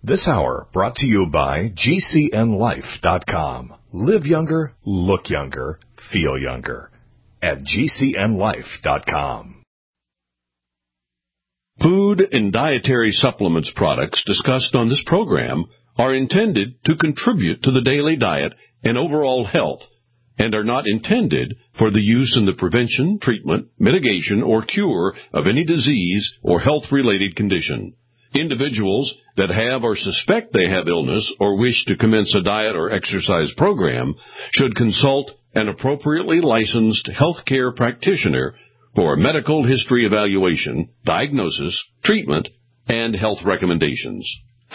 This hour brought to you by GCNLife.com. Live younger, look younger, feel younger at GCNLife.com. Food and dietary supplements products discussed on this program are intended to contribute to the daily diet and overall health and are not intended for the use in the prevention, treatment, mitigation, or cure of any disease or health-related condition. Individuals that have or suspect they have illness or wish to commence a diet or exercise program should consult an appropriately licensed healthcare practitioner for a medical history evaluation, diagnosis, treatment, and health recommendations.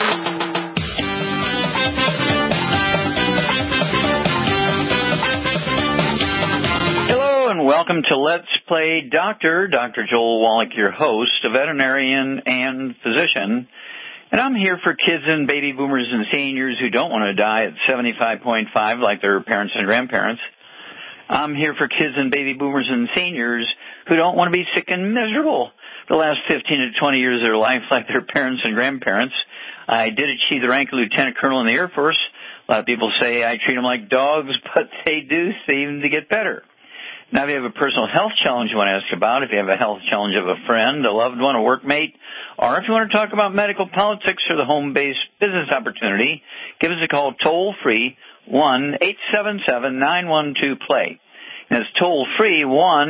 Welcome to Let's Play Doctor. Dr. Joel Wallach, your host, a veterinarian and physician. And I'm here for kids and baby boomers and seniors who don't want to die at 75.5 like their parents and grandparents. I'm here for kids and baby boomers and seniors who don't want to be sick and miserable the last 15 to 20 years of their life like their parents and grandparents. I did achieve the rank of lieutenant colonel in the Air Force. A lot of people say I treat them like dogs, but they do seem to get better. Now, if you have a personal health challenge you want to ask about, if you have a health challenge of a friend, a loved one, a workmate, or if you want to talk about medical politics or the home-based business opportunity, give us a call toll-free, 1-877-912-PLAY. And it's toll-free,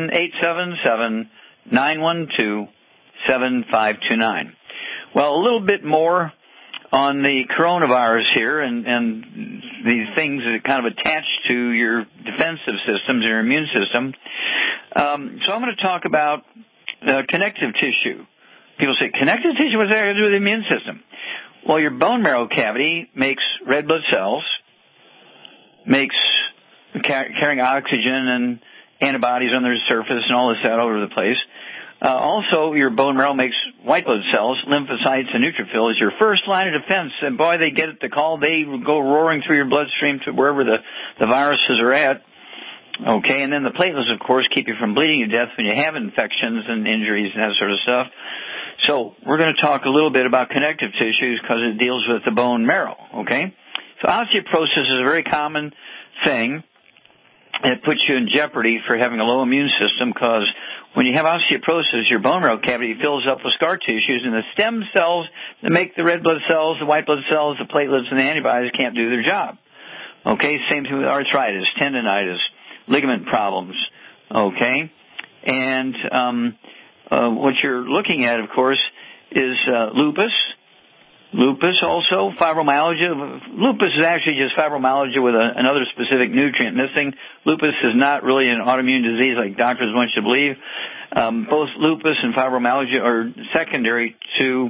1-877-912-7529. Well, a little bit more on the coronavirus here and these things that kind of attach to your defensive systems, your immune system. So I'm going to talk about connective tissue. People say, connective tissue, what's that got to do with the immune system? Well, your bone marrow cavity makes red blood cells, makes carrying oxygen and antibodies on their surface and all this all over the place. Also, your bone marrow makes white blood cells, lymphocytes, and neutrophils, your first line of defense. And boy, they get the call. They go roaring through your bloodstream to wherever the viruses are at. Okay, and then the platelets, of course, keep you from bleeding to death when you have infections and injuries and that sort of stuff. So we're going to talk a little bit about connective tissues because it deals with the bone marrow, okay? So osteoporosis is a very common thing. It puts you in jeopardy for having a low immune system because when you have osteoporosis, your bone marrow cavity fills up with scar tissues, and the stem cells that make the red blood cells, the white blood cells, the platelets, and the antibodies can't do their job. Okay, same thing with arthritis, tendinitis, ligament problems. Okay, and what you're looking at, of course, is lupus. Lupus also, fibromyalgia. Lupus is actually just fibromyalgia with another specific nutrient missing. Lupus is not really an autoimmune disease like doctors want you to believe. Both lupus and fibromyalgia are secondary to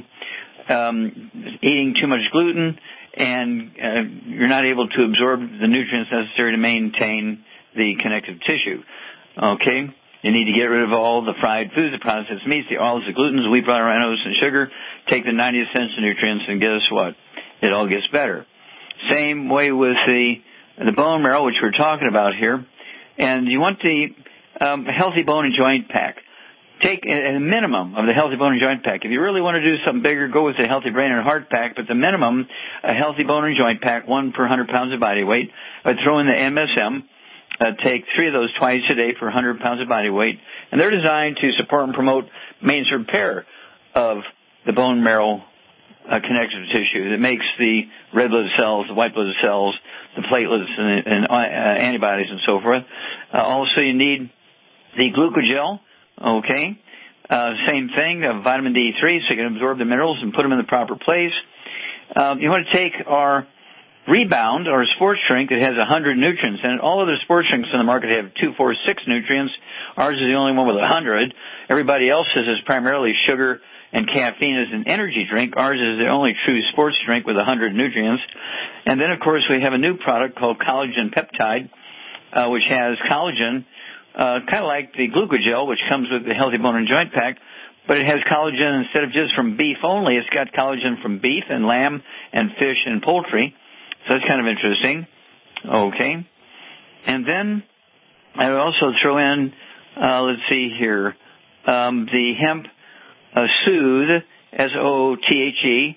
eating too much gluten, and you're not able to absorb the nutrients necessary to maintain the connective tissue. Okay? You need to get rid of all the fried foods, the processed meats, the oils, the glutens, wheat, butter, rhinos, and sugar. Take the 90 essential nutrients, and guess what? It all gets better. Same way with the bone marrow, which we're talking about here. And you want the healthy bone and joint pack. Take a minimum of the healthy bone and joint pack. If you really want to do something bigger, go with the healthy brain and heart pack. But the minimum, a healthy bone and joint pack, 1 per 100 pounds of body weight. I throw in the MSM. Take 3 of those twice a day for 100 pounds of body weight. And they're designed to support and promote maintenance repair of the bone marrow connective tissue that makes the red blood cells, the white blood cells, the platelets, and antibodies and so forth. Also, you need the glucogel, okay? Same thing, vitamin D3, so you can absorb the minerals and put them in the proper place. You want to take our Rebound, or sports drink, that has 100 nutrients in it. All other sports drinks in the market have 2, 4, 6 nutrients. Ours is the only one with 100. Everybody else's is primarily sugar and caffeine as an energy drink. Ours is the only true sports drink with 100 nutrients. And then, of course, we have a new product called Collagen Peptide, which has collagen, kind of like the glucogel, which comes with the Healthy Bone and Joint Pack, but it has collagen instead of just from beef only. It's got collagen from beef and lamb and fish and poultry. So that's kind of interesting. Okay. And then I would also throw in, let's see here, the hemp Soothe, S-O-O-T-H-E,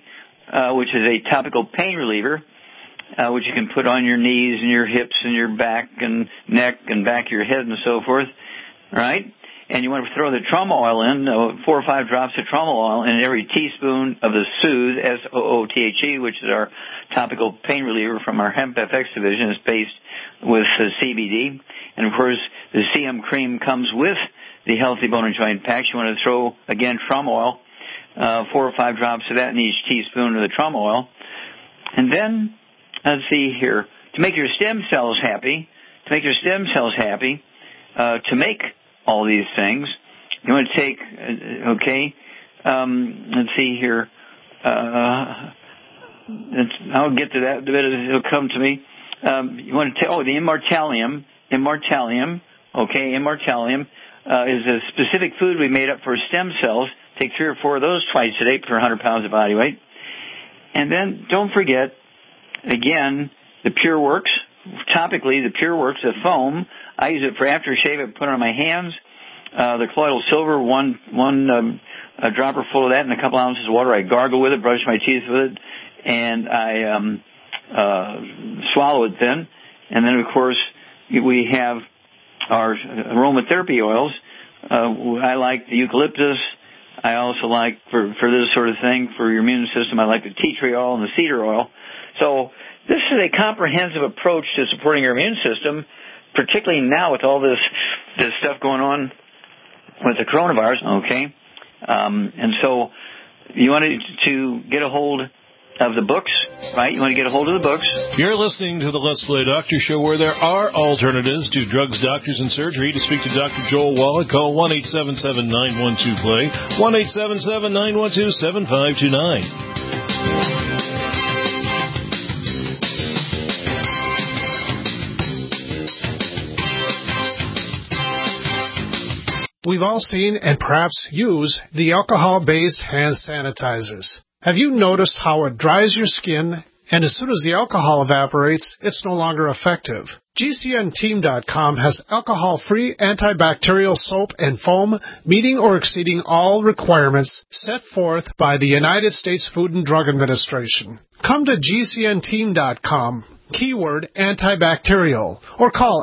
which is a topical pain reliever, which you can put on your knees and your hips and your back and neck and back of your head and so forth, right? And you want to throw the trauma oil in, 4 or 5 drops of trauma oil in every teaspoon of the Soothe, SOOTHE, which is our topical pain reliever from our Hemp FX division. It's based with CBD. And, of course, the CM cream comes with the Healthy Bone and Joint Packs. You want to throw, again, trauma oil, 4 or 5 drops of that in each teaspoon of the trauma oil. And then, let's see here, to make your stem cells happy, to make all these things, you want to take, let's see here, I'll get to that, it'll come to me. You want to take, the Immortalium, Immortalium is a specific food we made up for stem cells. Take 3 or 4 of those twice a day per 100 pounds of body weight. And then don't forget, again, the Pure Works. Topically, the Pure Works, the foam. I use it for aftershave. I put it on my hands. The colloidal silver, one a dropper full of that and a couple ounces of water. I gargle with it, brush my teeth with it, and I swallow it then. And then, of course, we have our aromatherapy oils. I like the eucalyptus. I also like, for this sort of thing, for your immune system, I like the tea tree oil and the cedar oil. So this is a comprehensive approach to supporting your immune system, particularly now with all this stuff going on with the coronavirus, okay? And so you want to get a hold of the books, right? You want to get a hold of the books. You're listening to the Let's Play Doctor Show, where there are alternatives to drugs, doctors, and surgery. To speak to Dr. Joel Wallach, call 1-877-912-PLAY, 1-877-912-7529. We've all seen and perhaps use the alcohol-based hand sanitizers. Have you noticed how it dries your skin, and as soon as the alcohol evaporates, it's no longer effective? GCNteam.com has alcohol-free antibacterial soap and foam meeting or exceeding all requirements set forth by the United States Food and Drug Administration. Come to GCNteam.com, keyword antibacterial, or call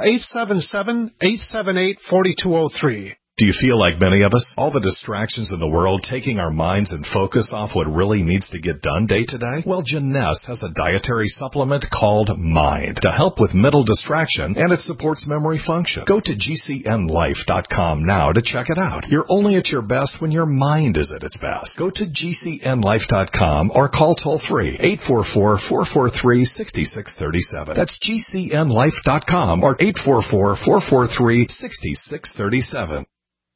877-878-4203. Do you feel like many of us? All the distractions in the world taking our minds and focus off what really needs to get done day to day? Well, Janess has a dietary supplement called Mind to help with mental distraction, and it supports memory function. Go to GCNlife.com now to check it out. You're only at your best when your mind is at its best. Go to GCNlife.com or call toll-free 844-443-6637. That's GCNlife.com or 844-443-6637.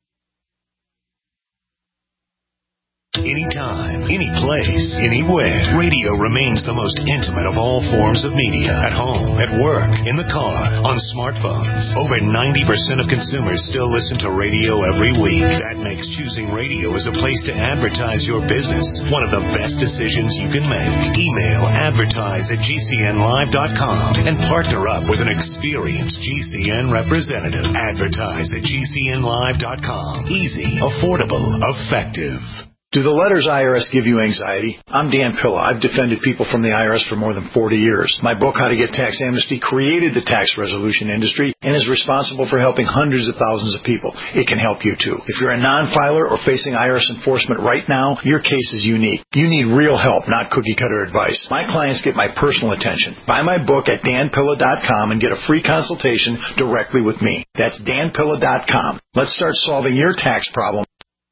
Anytime, any place, anywhere. Radio remains the most intimate of all forms of media. At home, at work, in the car, on smartphones. Over 90% of consumers still listen to radio every week. That makes choosing radio as a place to advertise your business one of the best decisions you can make. Email advertise@gcnlive.com and partner up with an experienced GCN representative. Advertise at gcnlive.com. Easy, affordable, effective. Do the letters IRS give you anxiety? I'm Dan Pilla. I've defended people from the IRS for more than 40 years. My book, How to Get Tax Amnesty, created the tax resolution industry and is responsible for helping hundreds of thousands of people. It can help you too. If you're a non-filer or facing IRS enforcement right now, your case is unique. You need real help, not cookie-cutter advice. My clients get my personal attention. Buy my book at danpilla.com and get a free consultation directly with me. That's danpilla.com. Let's start solving your tax problem.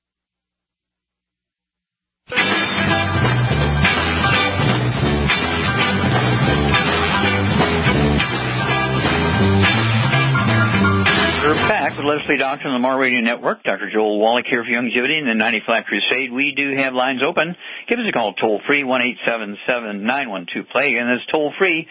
Back with Leslie Doctor on the Mar Radio Network. Dr. Joel Wallach here for Youngevity and the 90 Flat Crusade. We do have lines open. Give us a call toll-free, 1-877-912-PLAY. And that's toll-free,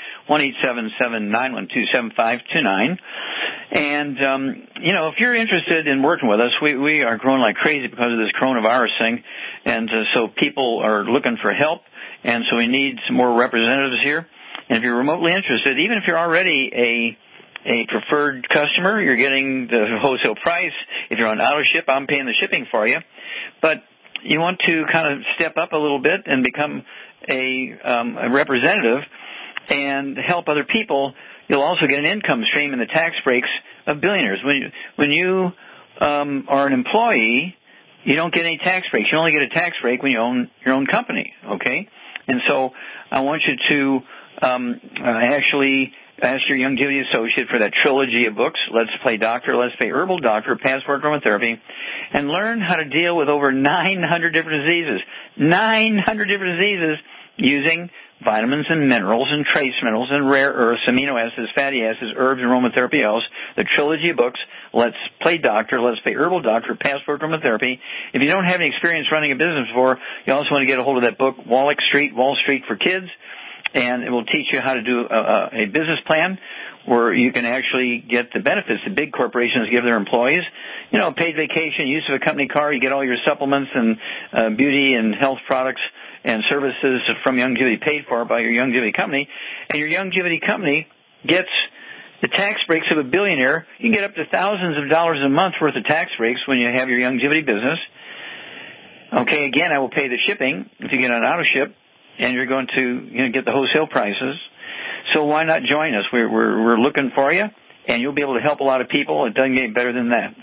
1-877-912-7529. And, if you're interested in working with us, we are growing like crazy because of this coronavirus thing. And so people are looking for help. And so we need some more representatives here. And if you're remotely interested, even if you're already a preferred customer, you're getting the wholesale price. If you're on auto ship, I'm paying the shipping for you. But you want to kind of step up a little bit and become a representative and help other people, you'll also get an income stream in the tax breaks of billionaires. When you are an employee, you don't get any tax breaks. You only get a tax break when you own your own company, okay? And so I want you to actually ask your Youngevity associate for that trilogy of books, Let's Play Doctor, Let's Play Herbal Doctor, Passport Aromatherapy, and learn how to deal with over 900 different diseases. 900 different diseases using vitamins and minerals and trace minerals and rare earths, amino acids, fatty acids, herbs, and aromatherapy oils. The trilogy of books, Let's Play Doctor, Let's Play Herbal Doctor, Passport Aromatherapy. If you don't have any experience running a business before, you also want to get a hold of that book, Wall Street for Kids, and it will teach you how to do a business plan where you can actually get the benefits that big corporations give their employees. You know, paid vacation, use of a company car, you get all your supplements and beauty and health products and services from Youngevity paid for by your Youngevity company, and your Youngevity company gets the tax breaks of a billionaire. You can get up to thousands of dollars a month worth of tax breaks when you have your Youngevity business. Okay, again, I will pay the shipping if you get on auto ship, and you're going to get the wholesale prices. So why not join us? We're looking for you, and you'll be able to help a lot of people. It doesn't get better than that.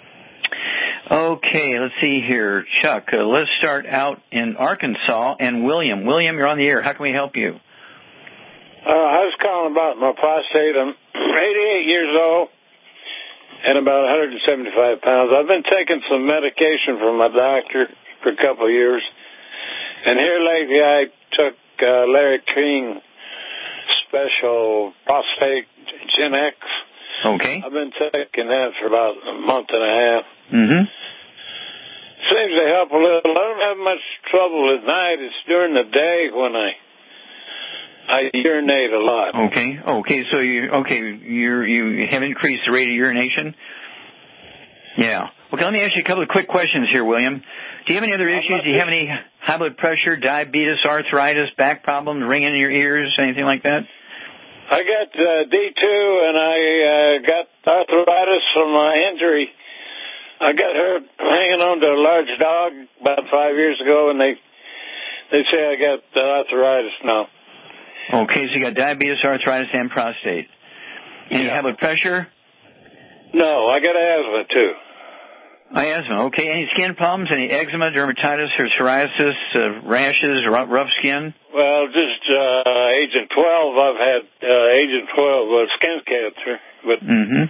Okay, let's see here. Chuck, let's start out in Arkansas. And William. William, you're on the air. How can we help you? I was calling about my prostate. I'm 88 years old and about 175 pounds. I've been taking some medication from my doctor for a couple of years. And here lately I took Larry King Special Prostate Gen X. Okay. I've been taking that for about a month and a half. Mm-hmm. Seems to help a little. I don't have much trouble at night. It's during the day when I urinate a lot. Okay. So you have increased the rate of urination? Yeah. Okay, let me ask you a couple of quick questions here, William. Do you have any other issues? Do you have any high blood pressure, diabetes, arthritis, back problems, ringing in your ears, anything like that? I got D2 and I got arthritis from my injury. I got hurt hanging on to a large dog about 5 years ago, and they say I got arthritis now. Okay, so you got diabetes, arthritis, and prostate. Any high blood pressure? No, I got asthma too. Asthma, okay. Any skin problems? Any eczema, dermatitis, or psoriasis, rashes, rough skin? Well, just Agent 12. I've had Agent 12 skin cancer, but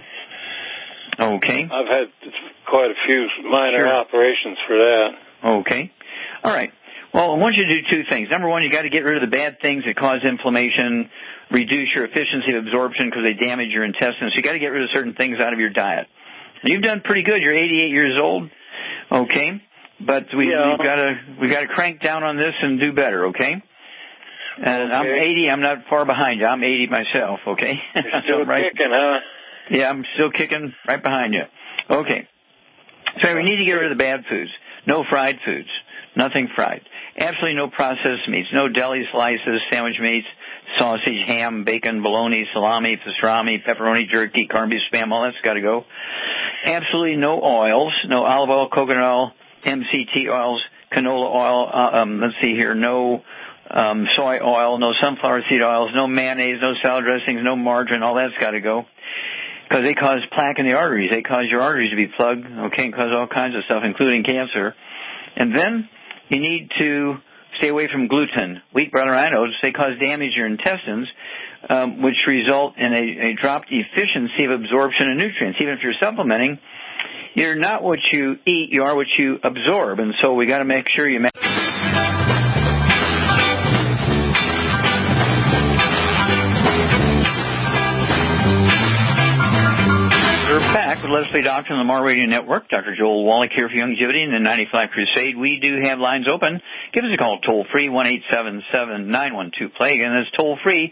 okay. I've had quite a few minor operations for that. Okay. All right. Well, I want you to do two things. Number one, you got to get rid of the bad things that cause inflammation, reduce your efficiency of absorption because they damage your intestines. So you got to get rid of certain things out of your diet. You've done pretty good. You're 88 years old, okay? But we've got to crank down on this and do better, okay? And I'm 80. I'm not far behind you. I'm 80 myself, okay? You're still kicking, huh? Yeah, I'm still kicking right behind you. Okay. So we need to get rid of the bad foods. No fried foods. Nothing fried. Absolutely no processed meats. No deli slices, sandwich meats, sausage, ham, bacon, bologna, salami, pastrami, pepperoni, jerky, corned beef, spam. All that's got to go. Absolutely no oils. No olive oil, coconut oil, MCT oils, canola oil. Let's see here. No soy oil. No sunflower seed oils. No mayonnaise. No salad dressings. No margarine. All that's got to go. Because they cause plaque in the arteries. They cause your arteries to be plugged, okay, and cause all kinds of stuff, including cancer. And then you need to stay away from gluten. Wheat, butter, anodes, they cause damage to your intestines, which result in a dropped efficiency of absorption of nutrients. Even if you're supplementing, you're not what you eat, you are what you absorb. And so we got to make sure you We're back with Let's Play Doctor on the Mar Radio Network. Dr. Joel Wallach here for Youngevity and the 95 Crusade. We do have lines open. Give us a call toll-free, 1-877-912-PLAY. Again, that's toll-free,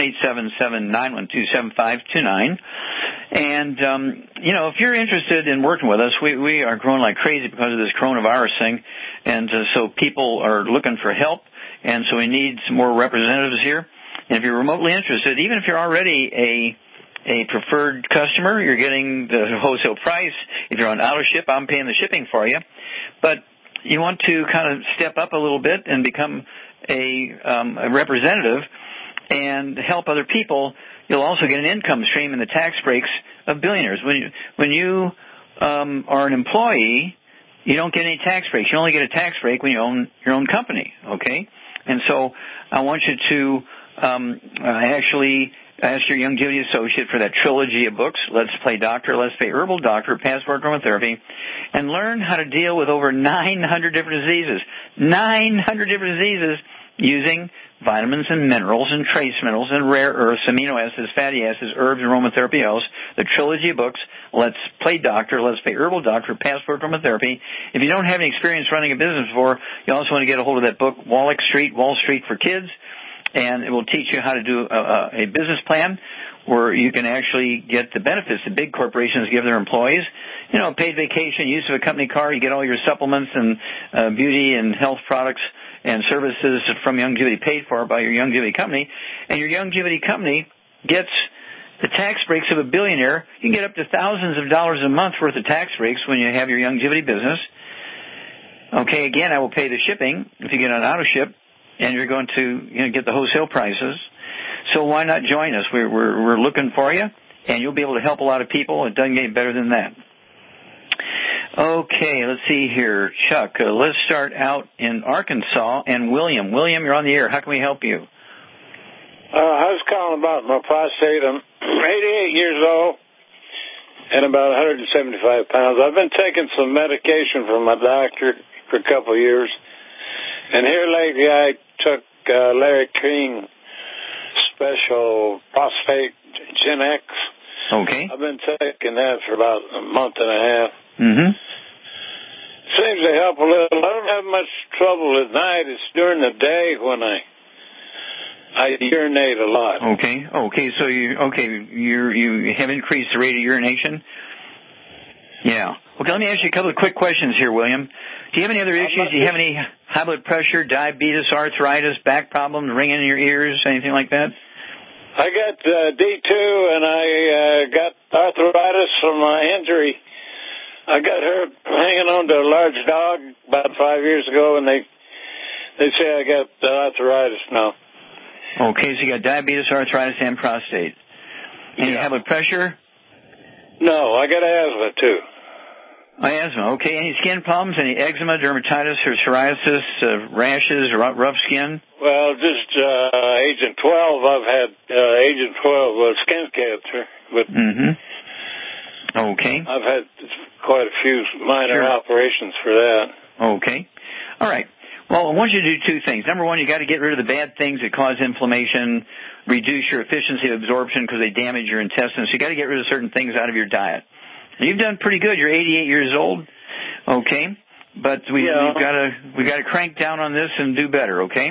1-877-912-7529. And, if you're interested in working with us, we are growing like crazy because of this coronavirus thing. And so people are looking for help. And so we need some more representatives here. And if you're remotely interested, even if you're already a preferred customer, you're getting the wholesale price. If you're on auto ship, I'm paying the shipping for you. But you want to kind of step up a little bit and become a representative and help other people, you'll also get an income stream in the tax breaks of billionaires. When you are an employee, you don't get any tax breaks. You only get a tax break when you own your own company, okay? And so I want you to actually ask your Youngevity associate for that trilogy of books, Let's Play Doctor, Let's Play Herbal Doctor, Passport Aromatherapy, and learn how to deal with over 900 different diseases. 900 different diseases using vitamins and minerals and trace minerals and rare earths, amino acids, fatty acids, herbs, and aromatherapy oils. The trilogy of books, Let's Play Doctor, Let's Play Herbal Doctor, Passport Aromatherapy. If you don't have any experience running a business before, you also want to get a hold of that book, Wall Street for Kids, and it will teach you how to do a business plan where you can actually get the benefits that big corporations give their employees. You know, paid vacation, use of a company car, you get all your supplements and beauty and health products and services from Youngevity paid for by your Youngevity company, and your Youngevity company gets the tax breaks of a billionaire. You can get up to thousands of dollars a month worth of tax breaks when you have your Youngevity business. Okay, again, I will pay the shipping if you get on auto ship, and you're going to get the wholesale prices. So why not join us? We're looking for you, and you'll be able to help a lot of people. It doesn't get better than that. Okay, let's see here. Chuck, let's start out in Arkansas. And William. William, you're on the air. How can we help you? I was calling about my prostate. I'm 88 years old and about 175 pounds. I've been taking some medication from my doctor for a couple of years. And here lately I took Larry King Special Prostate Gen X. Okay. I've been taking that for about a month and a half. Mm-hmm. Seems to help a little. I don't have much trouble at night. It's during the day when I urinate a lot. Okay. So you have increased the rate of urination? Yeah. Okay, let me ask you a couple of quick questions here, William. Do you have any other issues? Do you have any high blood pressure, diabetes, arthritis, back problems, ringing in your ears, anything like that? I got D2 and I got arthritis from my injury. I got hurt hanging on to a large dog about 5 years ago, and they say I got arthritis now. Okay, so you got diabetes, arthritis, and prostate. Any high blood pressure? No, I got asthma too. Asthma, okay. Any skin problems? Any eczema, dermatitis, or psoriasis, rashes, or rough skin? Well, just Agent 12. I've had Agent 12 skin cancer. But Okay. I've had quite a few minor operations for that. Okay. All right. Well, I want you to do two things. Number one, you got to get rid of the bad things that cause inflammation, reduce your efficiency of absorption because they damage your intestines. So you got to get rid of certain things out of your diet. And you've done pretty good. You're 88 years old. Okay. But we've got to crank down on this and do better, okay?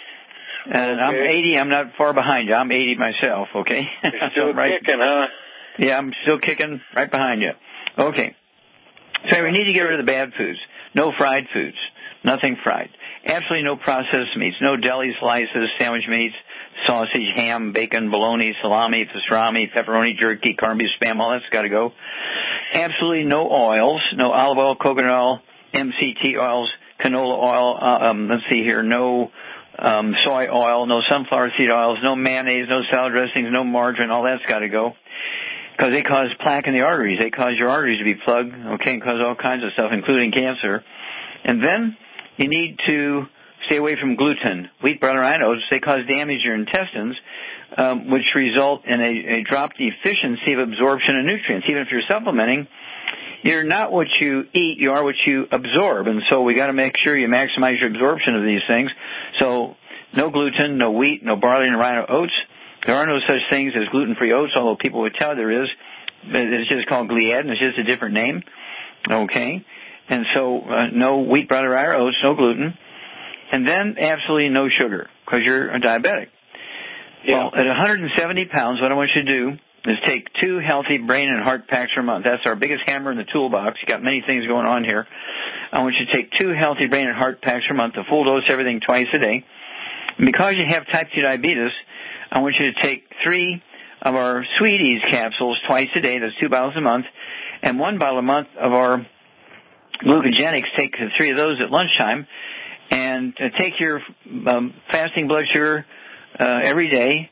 And I'm 80. I'm not far behind you. I'm 80 myself, okay? You're still kicking, huh? Yeah, I'm still kicking right behind you. Okay. So we need to get rid of the bad foods. No fried foods. Nothing fried. Absolutely no processed meats. No deli slices, sandwich meats, sausage, ham, bacon, bologna, salami, pastrami, pepperoni, jerky, corned beef, spam. All that's got to go. Absolutely no oils. No olive oil, coconut oil, MCT oils, canola oil. Let's see here. No soy oil. No sunflower seed oils. No mayonnaise. No salad dressings. No margarine. All that's got to go. Because they cause plaque in the arteries. They cause your arteries to be plugged, okay, and cause all kinds of stuff, including cancer. And then you need to stay away from gluten. Wheat, butter, and oats, they cause damage to your intestines, which result in a dropped efficiency of absorption of nutrients. Even if you're supplementing, you're not what you eat, you are what you absorb. And so we got to make sure you maximize your absorption of these things. So no gluten, no wheat, no barley, and rye oats. There are no such things as gluten-free oats, although people would tell you there is. It's just called gliadin. It's just a different name. Okay? And so no wheat, butter, rye, or oats, no gluten. And then absolutely no sugar because you're a diabetic. Yeah. Well, at 170 pounds, what I want you to do is take 2 healthy brain and heart packs per month. That's our biggest hammer in the toolbox. You got many things going on here. I want you to take 2 healthy brain and heart packs per month, a full dose, everything twice a day. And because you have type 2 diabetes, I want you to take 3 of our Sweeties capsules twice a day. That's 2 bottles a month. And 1 bottle a month of our glucogenics, take 3 of those at lunchtime, and take your fasting blood sugar every day,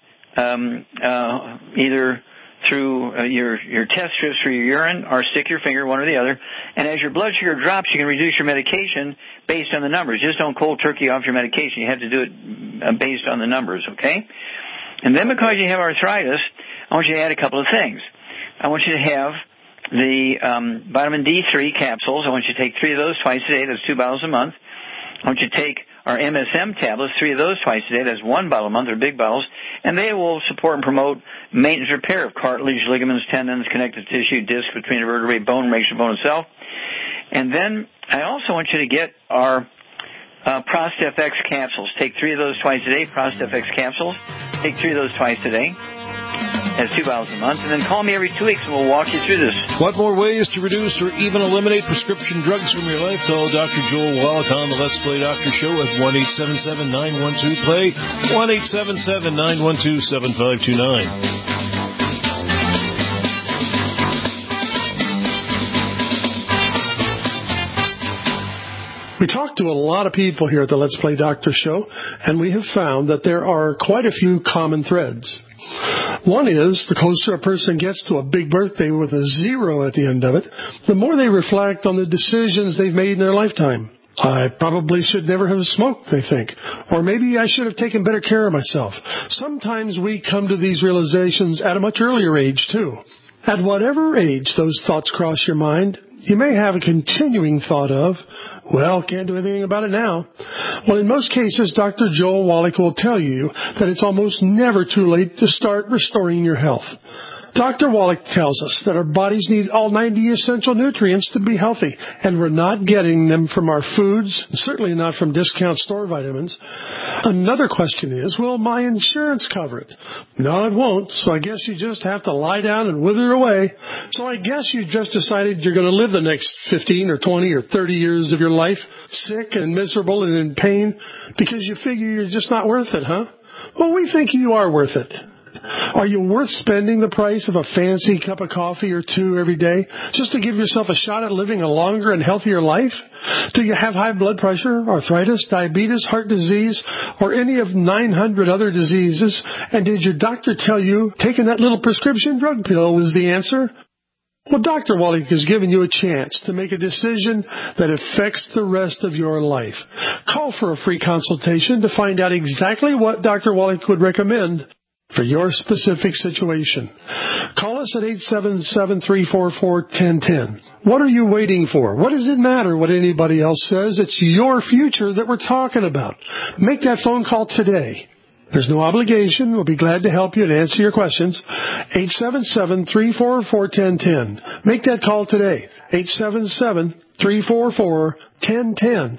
either through your test strips for your urine or stick your finger, one or the other. And as your blood sugar drops, you can reduce your medication based on the numbers. Just don't cold turkey off your medication. You have to do it based on the numbers, okay? And then because you have arthritis, I want you to add a couple of things. I want you to have the vitamin D3 capsules. I want you to take 3 of those twice a day. That's 2 bottles a month. I want you to take our MSM tablets, 3 of those twice a day. That's 1 bottle a month. They're big bottles. And they will support and promote maintenance repair of cartilage, ligaments, tendons, connective tissue, disc between the vertebrae, bone, makes your bone itself. And then I also want you to get our ProstFX capsules. Take 3 of those twice a day, ProstFX capsules. Take 3 of those twice a day. That's 2 bottles a month. And then call me every 2 weeks and we'll walk you through this. What more ways to reduce or even eliminate prescription drugs from your life? Call Dr. Joel Wallach on the Let's Play Doctor Show at 1-877-912-PLAY, 1-877-912-7529. We talk to a lot of people here at the Let's Play Doctor Show, and we have found that there are quite a few common threads. One is, the closer a person gets to a big birthday with a 0 at the end of it, the more they reflect on the decisions they've made in their lifetime. I probably should never have smoked, they think. Or maybe I should have taken better care of myself. Sometimes we come to these realizations at a much earlier age, too. At whatever age those thoughts cross your mind, you may have a continuing thought of, well, can't do anything about it now. Well, in most cases, Dr. Joel Wallach will tell you that it's almost never too late to start restoring your health. Dr. Wallach tells us that our bodies need all 90 essential nutrients to be healthy, and we're not getting them from our foods, certainly not from discount store vitamins. Another question is, will my insurance cover it? No, it won't, so I guess you just have to lie down and wither away. So I guess you just decided you're going to live the next 15 or 20 or 30 years of your life sick and miserable and in pain because you figure you're just not worth it, huh? Well, we think you are worth it. Are you worth spending the price of a fancy cup of coffee or 2 every day just to give yourself a shot at living a longer and healthier life? Do you have high blood pressure, arthritis, diabetes, heart disease, or any of 900 other diseases? And did your doctor tell you taking that little prescription drug pill was the answer? Well, Dr. Wallach has given you a chance to make a decision that affects the rest of your life. Call for a free consultation to find out exactly what Dr. Wallach would recommend for your specific situation. Call us at 877-344-1010. What are you waiting for? What does it matter what anybody else says? It's your future that we're talking about. Make that phone call today. There's no obligation. We'll be glad to help you and answer your questions. 877-344-1010. Make that call today. 877-344-1010.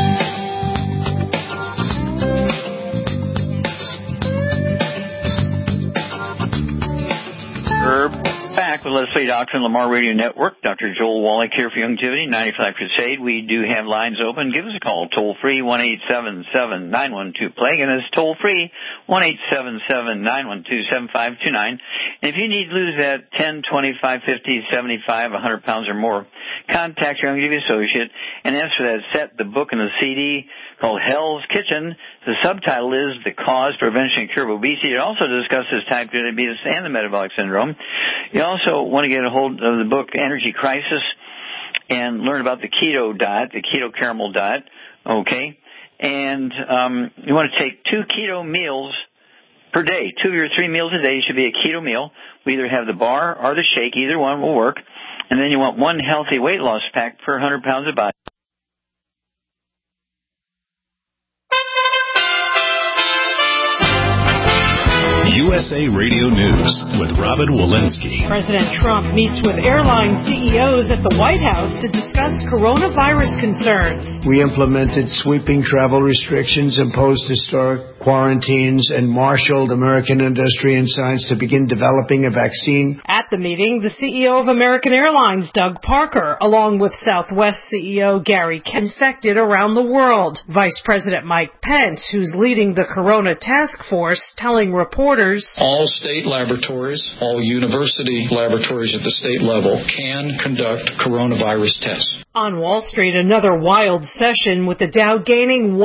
Back with Let's Play Doctor and Lamar Radio Network. Dr. Joel Wallach here for Youngevity, 95 Crusade. We do have lines open. Give us a call, toll-free, 1-877-912-PLAY. And it's toll-free, 1-877-912-7529. And if you need to lose that 10, 25, 50, 75, 100 pounds or more, contact your Youngevity associate and ask for that set, the book, and the CD called Hell's Kitchen. The subtitle is The Cause, Prevention, and Cure of Obesity. It also discusses type 2 diabetes and the metabolic syndrome. You also want to get a hold of the book Energy Crisis and learn about the keto diet, the keto caramel diet, okay? And you want to take 2 keto meals per day. 2 of your 3 meals a day should be a keto meal. We either have the bar or the shake. Either one will work. And then you want 1 healthy weight loss pack per 100 pounds of body. USA Radio News with Robin Walensky. President Trump meets with airline CEOs at the White House to discuss coronavirus concerns. We implemented sweeping travel restrictions, imposed historic quarantines and marshaled American industry and science to begin developing a vaccine. At the meeting, the CEO of American Airlines, Doug Parker, along with Southwest CEO Gary Kemp, infected around the world. Vice President Mike Pence, who's leading the Corona Task Force, telling reporters, all state laboratories, all university laboratories at the state level can conduct coronavirus tests. On Wall Street, another wild session with the Dow gaining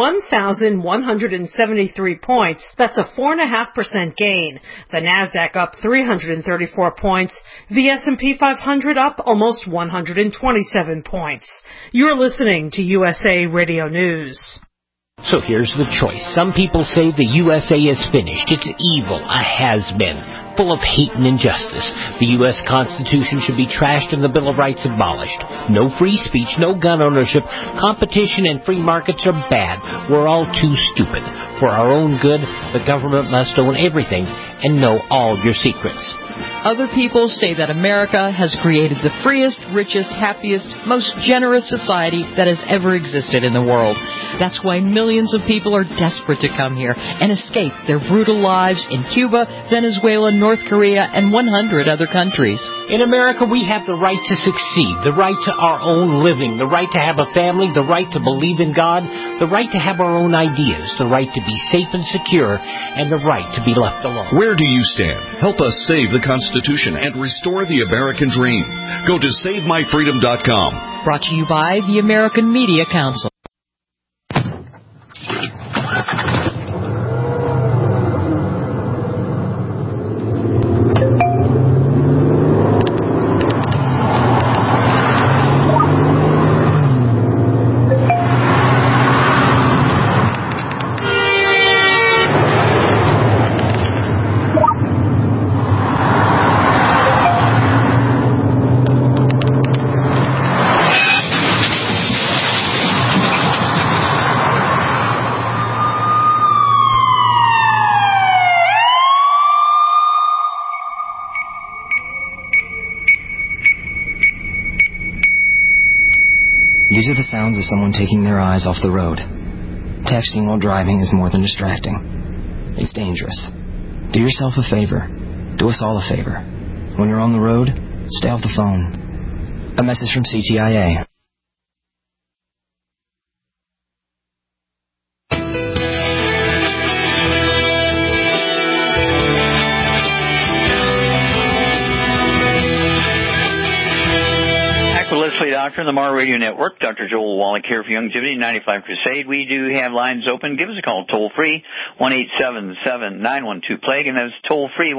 1,173 points. That's a 4.5% gain. The Nasdaq up 334 points. The S&P 500 up almost 127 points. You're listening to USA Radio News. So here's the choice. Some people say the USA is finished. It's evil, a has-been, full of hate and injustice. The U.S. Constitution should be trashed and the Bill of Rights abolished. No free speech, no gun ownership. Competition and free markets are bad. We're all too stupid. For our own good, the government must own everything and know all your secrets. Other people say that America has created the freest, richest, happiest, most generous society that has ever existed in the world. That's why millions of people are desperate to come here and escape their brutal lives in Cuba, Venezuela, North Korea, and 100 other countries. In America, we have the right to succeed, the right to our own living, the right to have a family, the right to believe in God, the right to have our own ideas, the right to be safe and secure, and the right to be left alone. Where do you stand? Help us save the Constitution and restore the American dream. Go to SaveMyFreedom.com. Brought to you by the American Media Council. These are the sounds of someone taking their eyes off the road. Texting while driving is more than distracting. It's dangerous. Do yourself a favor. Do us all a favor. When you're on the road, stay off the phone. A message from CTIA. Doctor, the MAR Radio Network. Dr. Joel Wallach here for Youngevity 95 Crusade. We do have lines open. Give us a call toll free, 1-877-912-PLAGUE, and that's toll free,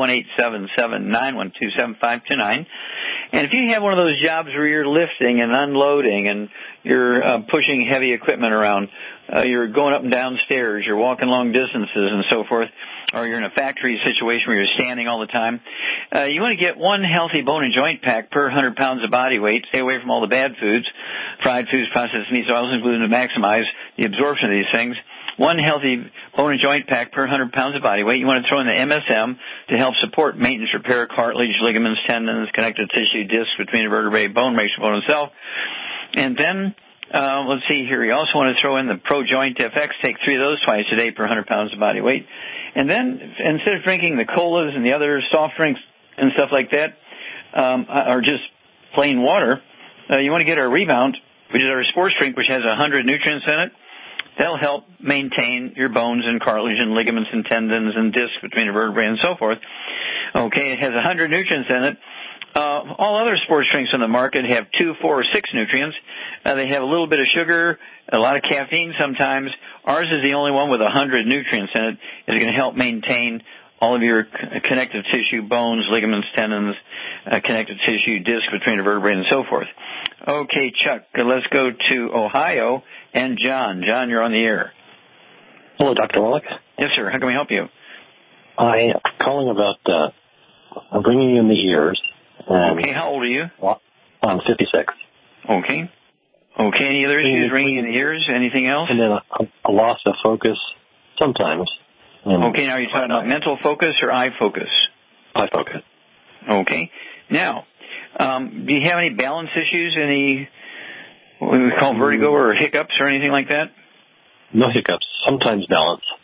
1-877-912-7529. And if you have one of those jobs where you're lifting and unloading and you're pushing heavy equipment around, you're going up and down stairs, you're walking long distances and so forth, or you're in a factory situation where you're standing all the time, you want to get one healthy bone and joint pack per 100 pounds of body weight. Stay away from all the bad foods, fried foods, processed meats, oils, and gluten to maximize the absorption of these things. One healthy bone and joint pack per 100 pounds of body weight. You want to throw in the MSM to help support maintenance, repair, cartilage, ligaments, tendons, connective tissue, discs between the vertebrae, bone, makes the bone itself. And then, let's see here. You also want to throw in the Pro Joint FX. Take 3 of those twice a day per 100 pounds of body weight. And then, instead of drinking the colas and the other soft drinks and stuff like that, or just plain water, you want to get our Rebound, which is our sports drink, which has 100 nutrients in it. That'll help maintain your bones and cartilage and ligaments and tendons and discs between the vertebrae and so forth. Okay, it has 100 nutrients in it. All other sports drinks on the market have 2, 4, or 6 nutrients. They have a little bit of sugar, a lot of caffeine sometimes. Ours is the only one with 100 nutrients in it. It's going to help maintain all of your connective tissue, bones, ligaments, tendons, connective tissue, discs between the vertebrae and so forth. Okay, Chuck, let's go to Ohio and John. John, you're on the air. Hello, Dr. Wallach. Yes, sir. How can we help you? I'm calling about bringing in the ears. Okay, how old are you? I'm 56. Okay. Okay, any other issues ringing in the ears? Anything else? And then a loss of focus sometimes. Okay, now are you talking about mental focus or eye focus? Eye focus. Okay. Now, do you have any balance issues, any what we call vertigo or hiccups or anything like that? No hiccups. Sometimes balance.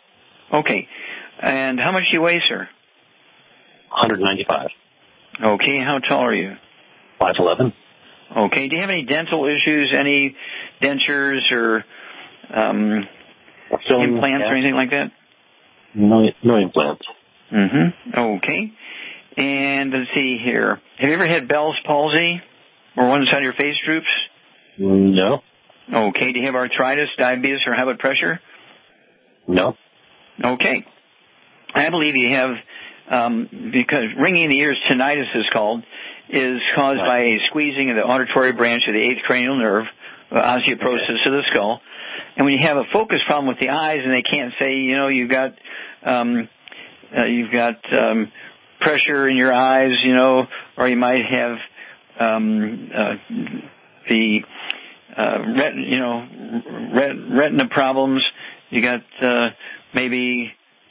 Okay. And how much do you weigh, sir? 195. Okay. How tall are you? 5'11". Okay. Do you have any dental issues, any dentures or implants or anything like that? No implants. Mm-hmm. Okay. And let's see here. Have you ever had Bell's palsy or one side of your face droops? No. Okay. Do you have arthritis, diabetes, or high blood pressure? No. Okay. I believe you have, because ringing in the ears, tinnitus is caused by a squeezing of the auditory branch of the eighth cranial nerve, osteoporosis of the skull. And when you have a focus problem with the eyes and they can't say, you've got pressure in your eyes, or you might have the retina problems. You got maybe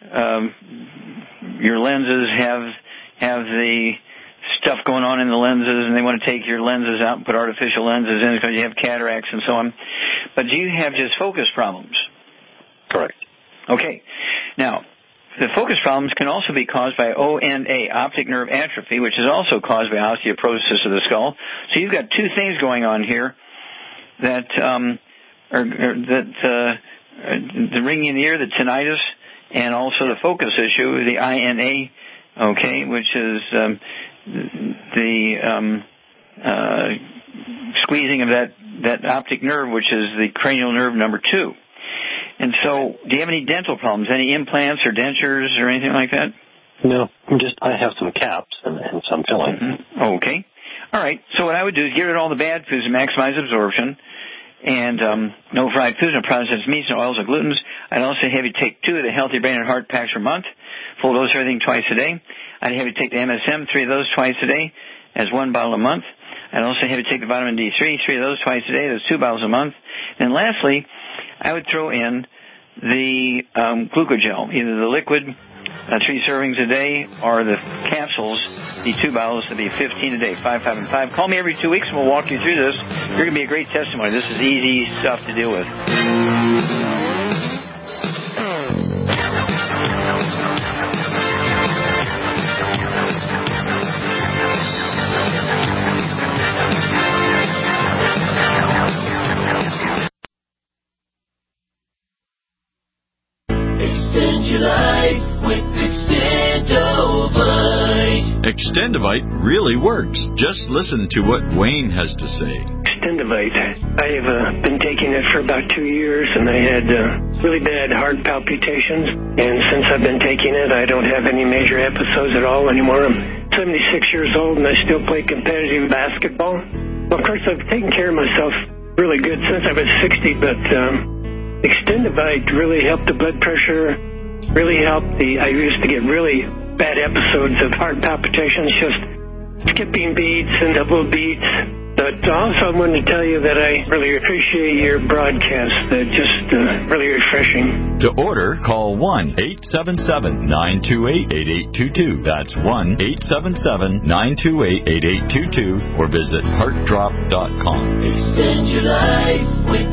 your lenses have the stuff going on in the lenses, and they want to take your lenses out and put artificial lenses in because you have cataracts and so on. But do you have just focus problems? Correct. Okay. Now, the focus problems can also be caused by ONA, optic nerve atrophy, which is also caused by osteoporosis of the skull. So you've got two things going on here that the ringing in the ear, the tinnitus, and also the focus issue, the INA, okay, which is the squeezing of that optic nerve, which is the cranial nerve number 2. And so, do you have any dental problems, any implants or dentures or anything like that? No, I have some caps and some filling. Mm-hmm. Okay. All right. So what I would do is get rid of all the bad foods and maximize absorption. And no fried foods, no processed meats, no oils or glutens. I'd also have you take 2 of the Healthy Brain and Heart packs per month. Full dose of everything twice a day. I'd have you take the MSM, 3 of those twice a day, as 1 bottle a month. I'd also have you take the vitamin D3, 3 of those twice a day, that's 2 bottles a month. And lastly, I would throw in the glucogel, either the liquid, 3 servings a day, or the capsules, the 2 bottles to be 15 a day, 5, 5, and 5. Call me every 2 weeks and we'll walk you through this. You're going to be a great testimony. This is easy stuff to deal with. Extend your life with Extendovite. Extendovite really works. Just listen to what Wayne has to say. Extendovite. I have been taking it for about 2 years, and I had really bad heart palpitations. And since I've been taking it, I don't have any major episodes at all anymore. I'm 76 years old, and I still play competitive basketball. Well, of course, I've taken care of myself really good since I was 60, but Extendovite really helped the blood pressure, really helped I used to get really bad episodes of heart palpitations, just skipping beats and double beats. But also I wanted to tell you that I really appreciate your broadcast. Just really refreshing. To order, call 1-877-928-8822. That's 1-877-928-8822 or visit heartdrop.com. Extend your life with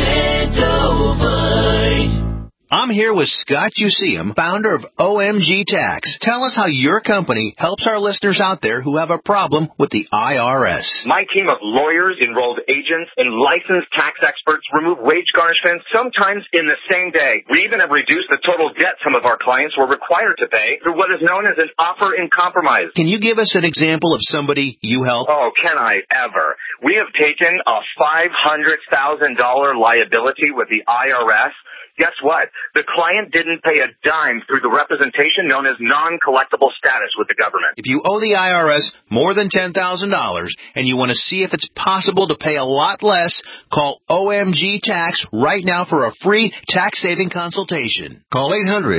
Extendovite. I'm here with Scott Useum, founder of OMG Tax. Tell us how your company helps our listeners out there who have a problem with the IRS. My team of lawyers, enrolled agents, and licensed tax experts remove wage garnishments sometimes in the same day. We even have reduced the total debt some of our clients were required to pay through what is known as an offer in compromise. Can you give us an example of somebody you help? Oh, can I ever? We have taken a $500,000 liability with the IRS. Guess what? The client didn't pay a dime through the representation known as non-collectible status with the government. If you owe the IRS more than $10,000 and you want to see if it's possible to pay a lot less, call OMG Tax right now for a free tax-saving consultation. Call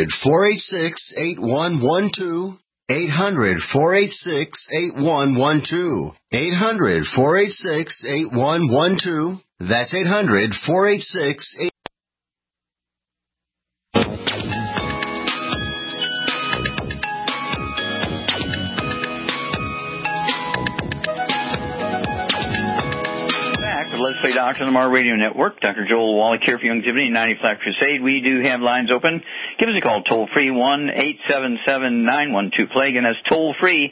800-486-8112. 800-486-8112. 800-486-8112. That's 800-486-8112. Let's Play Doctor on the Mar Radio Network. Dr. Joel Wallach here for Youngevity 90 Flat Crusade. We do have lines open. give us a call, toll-free, 1-877-912-PLAY. Again, that's toll-free,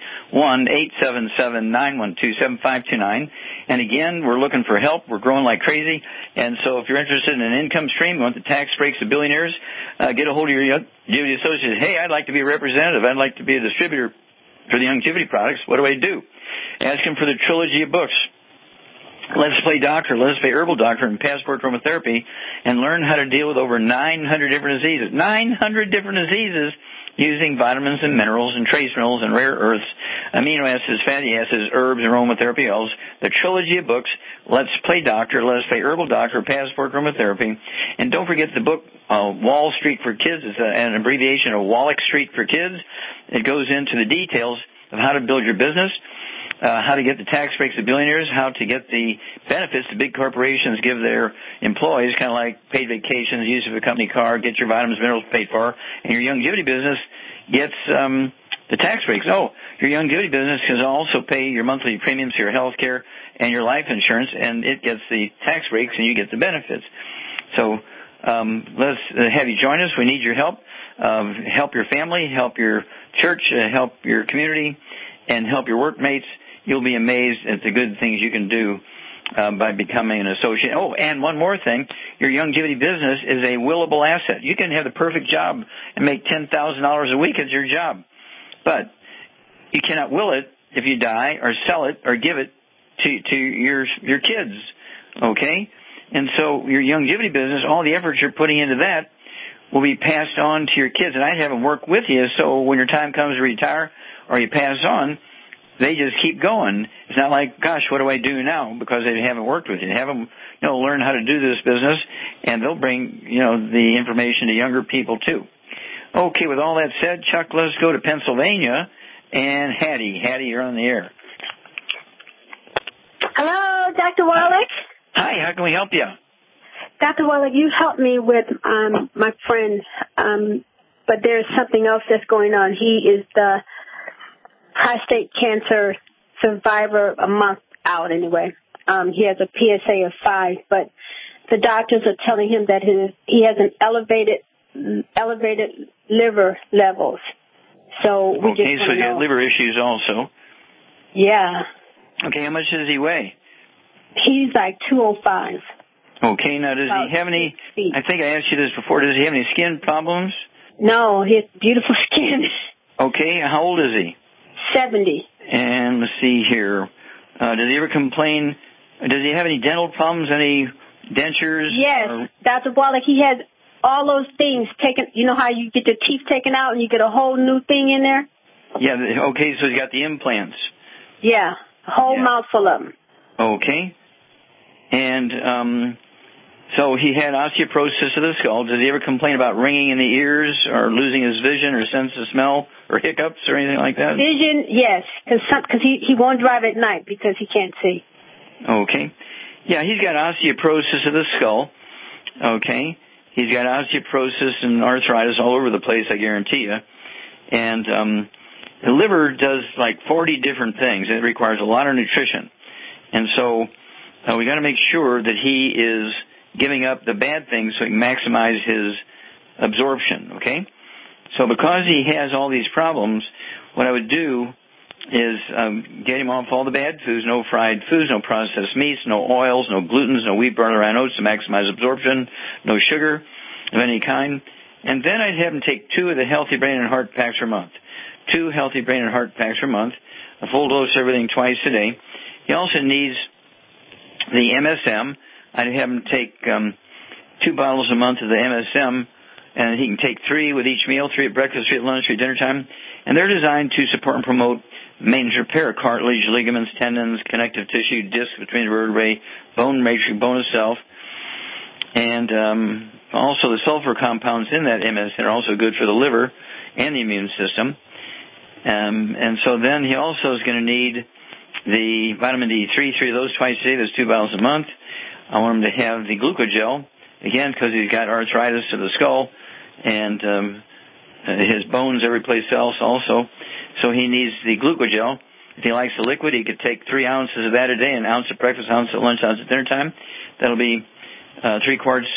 1-877-912-7529. And again, we're looking for help. We're growing like crazy. And so if you're interested in an income stream, you want the tax breaks of billionaires, get a hold of your Youngevity associate. Hey, I'd like to be a representative. I'd like to be a distributor for the Youngevity products. What do I do? Ask him for the trilogy of books. Let's Play Doctor, Let's Play Herbal Doctor, and Passport Aromatherapy, and learn how to deal with over 900 different diseases. 900 different diseases using vitamins and minerals and trace minerals and rare earths, amino acids, fatty acids, herbs, and aromatherapy oils. The trilogy of books, Let's Play Doctor, Let's Play Herbal Doctor, Passport Aromatherapy. And don't forget the book, Wall Street for Kids. It's an abbreviation of Wallach Street for Kids. It goes into the details of how to build your business, how to get the tax breaks of billionaires, how to get the benefits that big corporations give their employees, kind of like paid vacations, use of a company car, get your vitamins, minerals paid for, and your Youngevity business gets the tax breaks. Oh, your Youngevity business can also pay your monthly premiums for your health care and your life insurance, and it gets the tax breaks and you get the benefits. So let's have you join us. We need your help. Help your family, help your church, help your community, and help your workmates. You'll be amazed at the good things you can do by becoming an associate. Oh, and one more thing. Your Youngevity business is a willable asset. You can have the perfect job and make $10,000 a week as your job. But you cannot will it if you die or sell it or give it to your kids. Okay? And so your Youngevity business, all the efforts you're putting into that will be passed on to your kids. And I'd have them work with you so when your time comes to retire or you pass on, they just keep going. It's not like, gosh, what do I do now? Because they haven't worked with you. Have them, learn how to do this business, and they'll bring, the information to younger people too. Okay, with all that said, Chuck, let's go to Pennsylvania and Hattie. Hattie, you're on the air. Hello, Dr. Wallach. Hi, how can we help you? Dr. Wallach, you helped me with my friend, but there's something else that's going on. He is the prostate cancer survivor a month out anyway. He has a PSA of 5, but the doctors are telling him that he has an elevated liver levels. So we just so he has liver issues also. Yeah. Okay, how much does he weigh? He's like 205. Okay, now does he have any, I think I asked you this before, does he have any skin problems? No, he has beautiful skin. Okay, how old is he? 70. And let's see here. Does he ever complain? Does he have any dental problems, any dentures? Yes, Dr. Wallach, he has all those things taken. You know how you get your teeth taken out and you get a whole new thing in there? Yeah, okay, so he's got the implants. Yeah, a whole mouthful of them. Okay. And so he had osteoporosis of the skull. Does he ever complain about ringing in the ears or losing his vision or sense of smell or hiccups or anything like that? Vision, yes, because he won't drive at night because he can't see. Okay. Yeah, he's got osteoporosis of the skull. Okay. He's got osteoporosis and arthritis all over the place, I guarantee you. And the liver does like 40 different things. It requires a lot of nutrition. And so we got to make sure that he is giving up the bad things so he can maximize his absorption, okay? So because he has all these problems, what I would do is get him off all the bad foods, no fried foods, no processed meats, no oils, no glutens, no wheat, barley, rye, oats to maximize absorption, no sugar of any kind. And then I'd have him take 2 of the Healthy Brain and Heart Packs per month. 2 Healthy Brain and Heart Packs per month, a full dose of everything twice a day. He also needs the MSM. I'd have him take 2 bottles a month of the MSM, and he can take 3 with each meal, 3 at breakfast, 3 at lunch, 3 at dinner time. And they're designed to support and promote maintenance repair, cartilage, ligaments, tendons, connective tissue, disc between the vertebrae, bone matrix, bone itself. And also the sulfur compounds in that MSM are also good for the liver and the immune system. And so then he also is going to need the vitamin D3, 3 of those twice a day. That's 2 bottles a month. I want him to have the glucogel, again, because he's got arthritis of the skull, and his bones every place else also. So he needs the glucogel. If he likes the liquid, he could take 3 ounces of that a day, an ounce at breakfast, ounce at lunch, ounce at dinner time. That'll be 3 quarts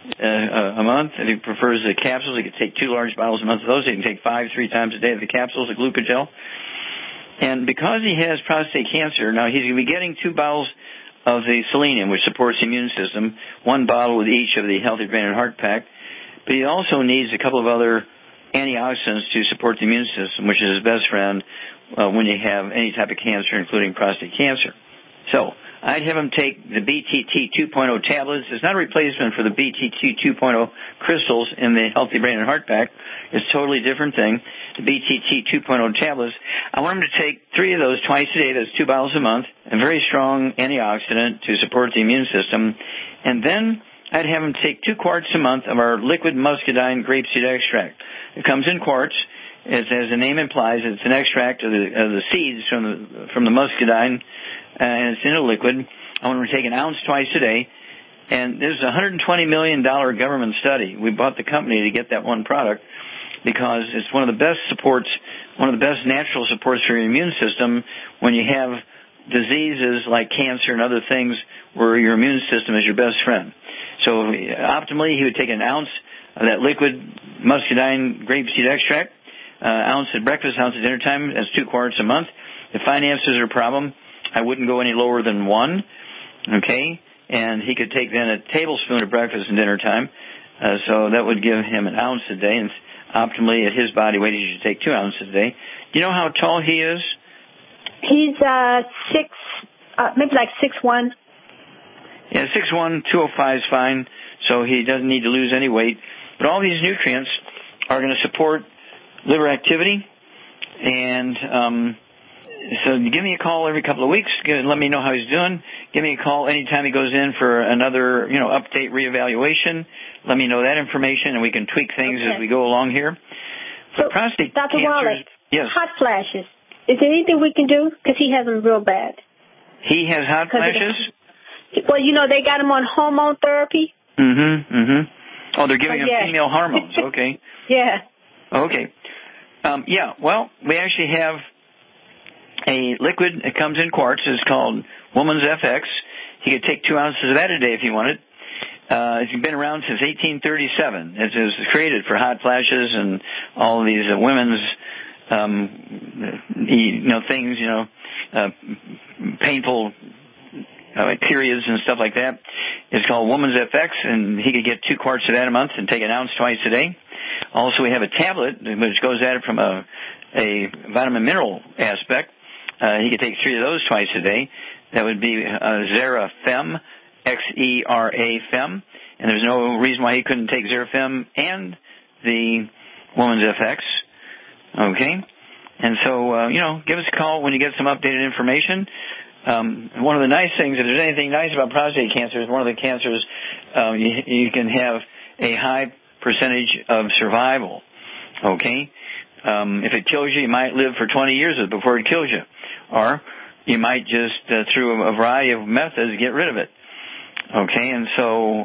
a month. If he prefers the capsules, he could take 2 large bottles a month of those. He can take 5 3 times a day of the capsules, the Glucogel. And because he has prostate cancer, now he's going to be getting 2 bottles of the selenium, which supports the immune system, 1 bottle with each of the Healthy Brain and Heart Pack. But he also needs a couple of other antioxidants to support the immune system, which is his best friend when you have any type of cancer, including prostate cancer. So I'd have him take the BTT 2.0 tablets. It's not a replacement for the BTT 2.0 crystals in the Healthy Brain and Heart Pack. It's a totally different thing. The BTT 2.0 tablets, I want him to take 3 of those twice a day. That's 2 bottles a month. A very strong antioxidant to support the immune system. And then I'd have him take 2 quarts a month of our liquid muscadine grapeseed extract. It comes in quarts. As the name implies, it's an extract of the seeds from the muscadine, and it's in a liquid. I want him to take an ounce twice a day. And this is a $120 million government study. We bought the company to get that one product because it's one of the best supports, one of the best natural supports for your immune system when you have diseases like cancer and other things where your immune system is your best friend. So optimally, he would take an ounce of that liquid muscadine grapeseed extract, ounce at breakfast, ounce at dinner time. That's 2 quarts a month. If finances are a problem, I wouldn't go any lower than 1, okay? And he could take then a tablespoon at breakfast and dinner time. So that would give him an ounce a day. And optimally, at his body weight, he should take 2 ounces a day. Do you know how tall he is? He's maybe like 6'1". Yeah, 6'1", 205 is fine. So he doesn't need to lose any weight. But all these nutrients are going to support liver activity. And so give me a call every couple of weeks. Let me know how he's doing. Give me a call anytime he goes in for another, update, reevaluation. Let me know that information, and we can tweak things as we go along here. So, prostate Dr. cancer, Wallach, yes. hot flashes. Is there anything we can do? Because he has them real bad. He has hot flashes? Well, they got him on hormone therapy. Oh, they're giving him female hormones. Okay. Yeah. Okay. Well, we actually have a liquid that comes in quarts. It's called Woman's FX. He could take 2 ounces of that a day if he wanted. It's been around since 1837. It was created for hot flashes and all these women's, things, painful periods and stuff like that. It's called Woman's FX, and he could get 2 quarts of that a month and take an ounce twice a day. Also, we have a tablet which goes at it from a vitamin mineral aspect. He could take 3 of those twice a day. That would be Xerafem, Xera-Fem, and there's no reason why he couldn't take Xerafem and the Woman's FX. Okay? And so, give us a call when you get some updated information. One of the nice things, if there's anything nice about prostate cancer, is one of the cancers, you can have a high percentage of survival. Okay? If it kills you, you might live for 20 years before it kills you. Or you might just, through a variety of methods, get rid of it. Okay? And so,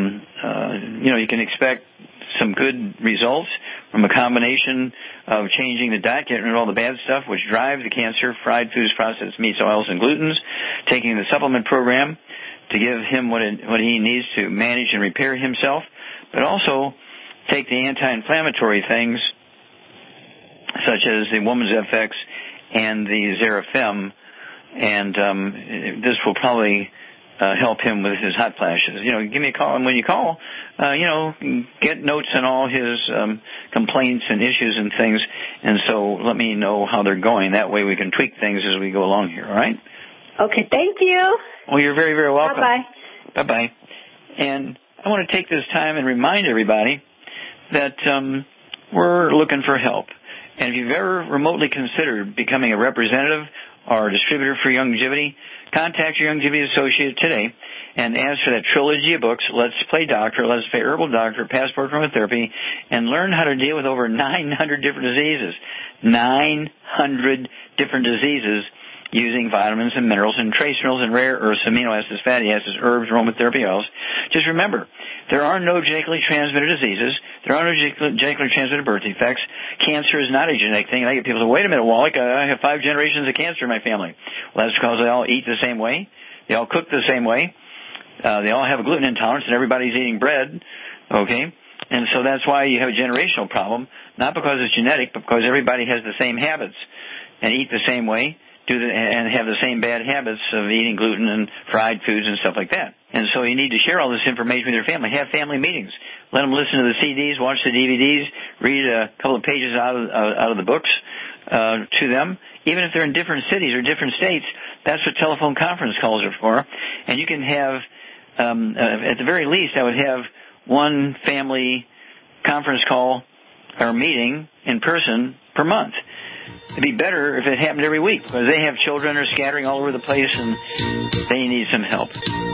you can expect some good results from a combination of changing the diet, getting rid of all the bad stuff which drives the cancer, fried foods, processed meats, oils, and glutens, taking the supplement program to give him what he needs to manage and repair himself, but also take the anti-inflammatory things such as the Woman's FX and the Xerafem, and this will probably help him with his hot flashes. Give me a call, and when you call, get notes on all his complaints and issues and things, and so let me know how they're going. That way we can tweak things as we go along here, all right? Okay, thank you. Well, you're very, very welcome. Bye-bye. Bye-bye. And I want to take this time and remind everybody that we're looking for help. And if you've ever remotely considered becoming a representative or a distributor for Youngevity, contact your Youngevity associate today and ask for that trilogy of books, Let's Play Doctor, Let's Play Herbal Doctor, Passport Aromatherapy, and learn how to deal with over 900 different diseases. 900 different diseases using vitamins and minerals and trace minerals and rare earths, amino acids, fatty acids, herbs, aromatherapy oils. Just remember, there are no genetically transmitted diseases. There are no genetically transmitted birth defects. Cancer is not a genetic thing. And I get people say, wait a minute, Wallach, I have 5 generations of cancer in my family. Well, that's because they all eat the same way. They all cook the same way. They all have a gluten intolerance, and everybody's eating bread. Okay? And so that's why you have a generational problem, not because it's genetic, but because everybody has the same habits and eat the same way, and have the same bad habits of eating gluten and fried foods and stuff like that. And so you need to share all this information with your family. Have family meetings. Let them listen to the CDs, watch the DVDs, read a couple of pages out of the books to them. Even if they're in different cities or different states, that's what telephone conference calls are for. And you can have, at the very least, I would have one family conference call or meeting in person per month. It'd be better if it happened every week because they have children who are scattering all over the place and they need some help.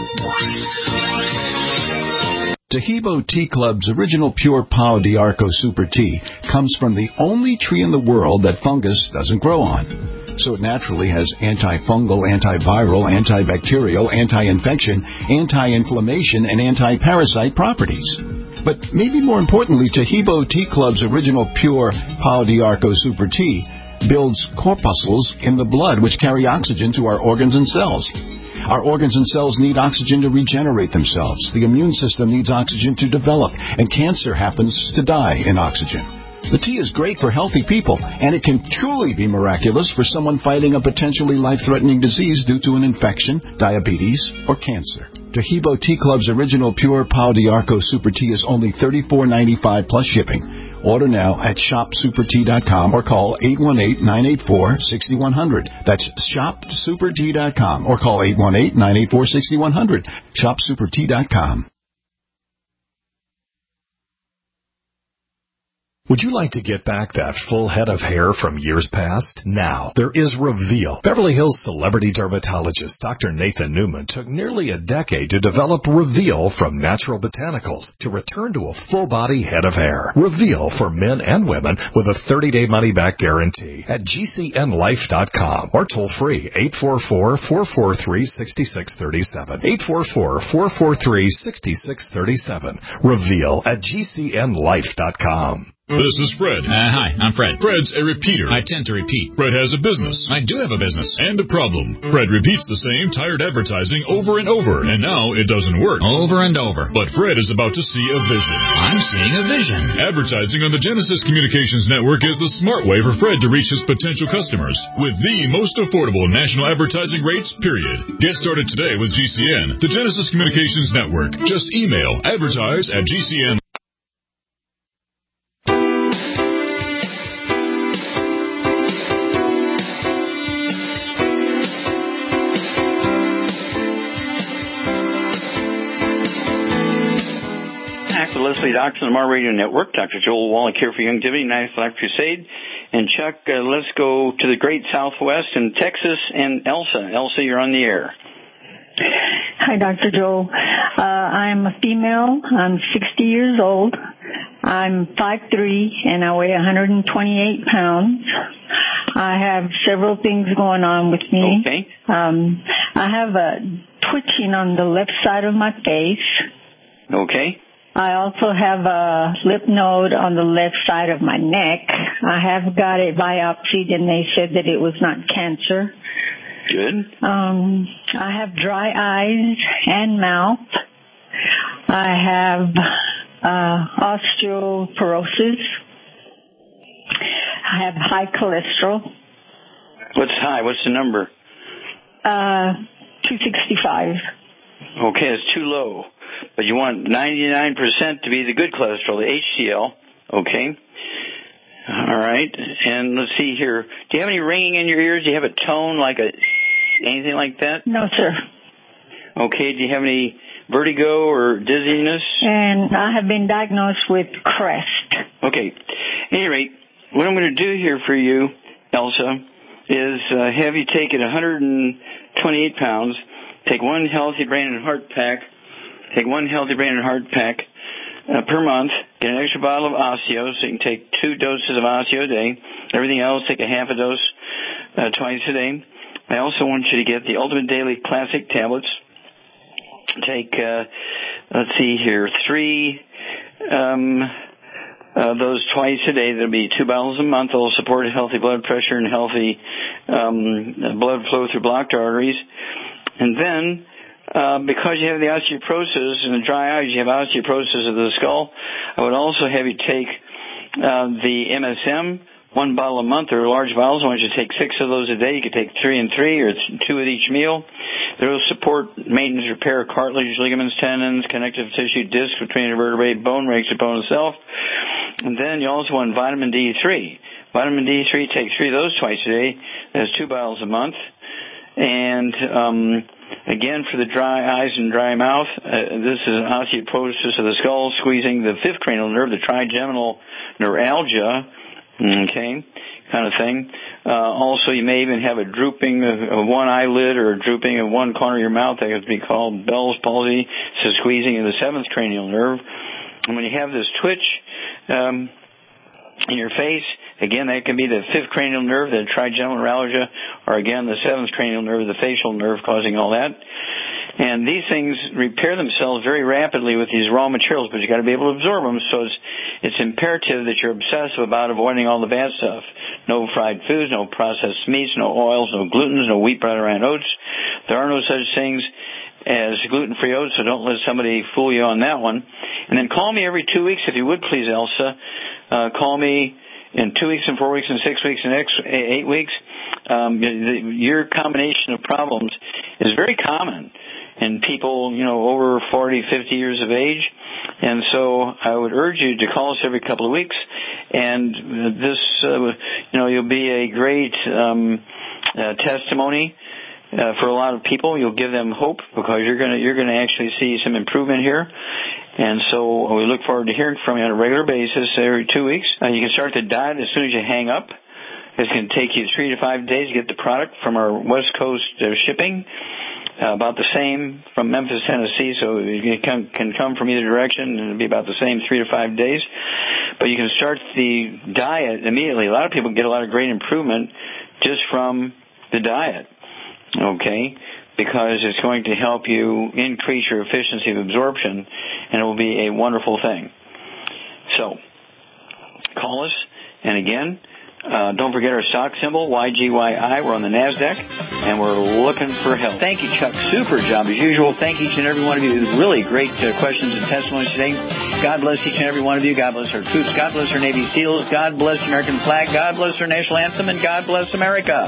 Tahibo Tea Club's original pure Pau d'Arco Super Tea comes from the only tree in the world that fungus doesn't grow on. So it naturally has antifungal, antiviral, antibacterial, anti-infection, anti-inflammation, and anti-parasite properties. But maybe more importantly, Tahibo Tea Club's original pure Pau d'Arco Super Tea builds corpuscles in the blood which carry oxygen to our organs and cells. Our organs and cells need oxygen to regenerate themselves. The immune system needs oxygen to develop, and cancer happens to die in oxygen. The tea is great for healthy people, and it can truly be miraculous for someone fighting a potentially life-threatening disease due to an infection, diabetes, or cancer. Tahibo Tea Club's original pure Pau d'Arco Super Tea is only $34.95 plus shipping. Order now at shopsupertea.com or call 818-984-6100. That's shopsupertea.com or call 818-984-6100. Shopsupertea.com. Would you like to get back that full head of hair from years past? Now, there is Reveal. Beverly Hills celebrity dermatologist Dr. Nathan Newman took nearly a decade to develop Reveal from natural botanicals to return to a full-body head of hair. Reveal for men and women with a 30-day money-back guarantee at GCNlife.com or toll-free 844-443-6637. 844-443-6637. Reveal at GCNlife.com. This is Fred. Hi, I'm Fred. Fred's a repeater. I tend to repeat. Fred has a business. I do have a business. And a problem. Fred repeats the same tired advertising over and over, and now it doesn't work. Over and over. But Fred is about to see a vision. I'm seeing a vision. Advertising on the Genesis Communications Network is the smart way for Fred to reach his potential customers with the most affordable national advertising rates, period. Get started today with GCN, the Genesis Communications Network. Just email advertise@GCN. Leslie Doctor on the Mar Radio Network. Dr. Joel Wallach here for Youngevity, 9th Life Crusade. And Chuck, let's go to the great Southwest in Texas and Elsa. Elsa, you're on the air. Hi, Dr. Joel. I'm a female. I'm 60 years old. I'm 5'3", and I weigh 128 pounds. I have several things going on with me. Okay. I have a twitching on the left side of my face. Okay. I also have a lymph node on the left side of my neck. I have got it biopsied, and they said that it was not cancer. Good. I have dry eyes and mouth. I have osteoporosis. I have high cholesterol. What's high? What's the number? 265. Okay, it's too low. But you want 99% to be the good cholesterol, the HDL. Okay. All right. And let's see here. Do you have any ringing in your ears? Do you have a tone like anything like that? No, sir. Okay. Do you have any vertigo or dizziness? And I have been diagnosed with CREST. Okay. At any rate, what I'm going to do here for you, Elsa, is have you take it 128 pounds, take one healthy brain and heart pack, take one healthy brain and heart pack per month, get an extra bottle of Osteo, so you can take 2 doses of Osteo a day. Everything else, take a half a dose twice a day. I also want you to get the Ultimate Daily Classic tablets. Take, let's see here, 3 those twice a day. There'll be 2 bottles a month. They'll support healthy blood pressure and healthy blood flow through blocked arteries. And then because you have the osteoporosis and the dry eyes, you have osteoporosis of the skull. I would also have you take the MSM, 1 bottle a month, or large bottles. I want you to take 6 of those a day. You could take 3 and 3, or 2 at each meal. They'll support maintenance, repair, cartilage, ligaments, tendons, connective tissue, discs between the vertebrae, bone breaks the bone itself. And then you also want vitamin D3. Vitamin D3, take 3 of those twice a day. That's 2 bottles a month. And again, for the dry eyes and dry mouth, this is osteoporosis of the skull, squeezing the 5th cranial nerve, the trigeminal neuralgia, okay, kind of thing. Also, you may even have a drooping of one eyelid or a drooping of one corner of your mouth. That could be called Bell's palsy. It's a squeezing of the 7th cranial nerve. And when you have this twitch in your face, again, that can be the 5th cranial nerve, the trigeminal neuralgia, or again, the 7th cranial nerve, the facial nerve causing all that. And these things repair themselves very rapidly with these raw materials, but you got to be able to absorb them. So it's imperative that you're obsessive about avoiding all the bad stuff. No fried foods, no processed meats, no oils, no glutens, no wheat, bread, or oats. There are no such things as gluten-free oats, so don't let somebody fool you on that one. And then call me every 2 weeks, if you would, please, Elsa. Call me in 2 weeks and 4 weeks and 6 weeks and 8 weeks. Your combination of problems is very common in people, over 40, 50 years of age. And so I would urge you to call us every couple of weeks. And this, you'll be a great testimony for a lot of people. You'll give them hope because you're going to actually see some improvement here. And so we look forward to hearing from you on a regular basis every 2 weeks. You can start the diet as soon as you hang up. It's going to take you 3 to 5 days to get the product from our West Coast shipping. About the same from Memphis, Tennessee, so it can come from either direction, and it'll be about the same 3 to 5 days. But you can start the diet immediately. A lot of people get a lot of great improvement just from the diet, okay, because it's going to help you increase your efficiency of absorption, and it will be a wonderful thing. So, call us, and again, don't forget our stock symbol, YGYI. We're on the NASDAQ, and we're looking for help. Thank you, Chuck. Super job, as usual. Thank each and every one of you. Really great questions and testimonies today. God bless each and every one of you. God bless our troops. God bless our Navy SEALs. God bless the American flag. God bless our national anthem, and God bless America.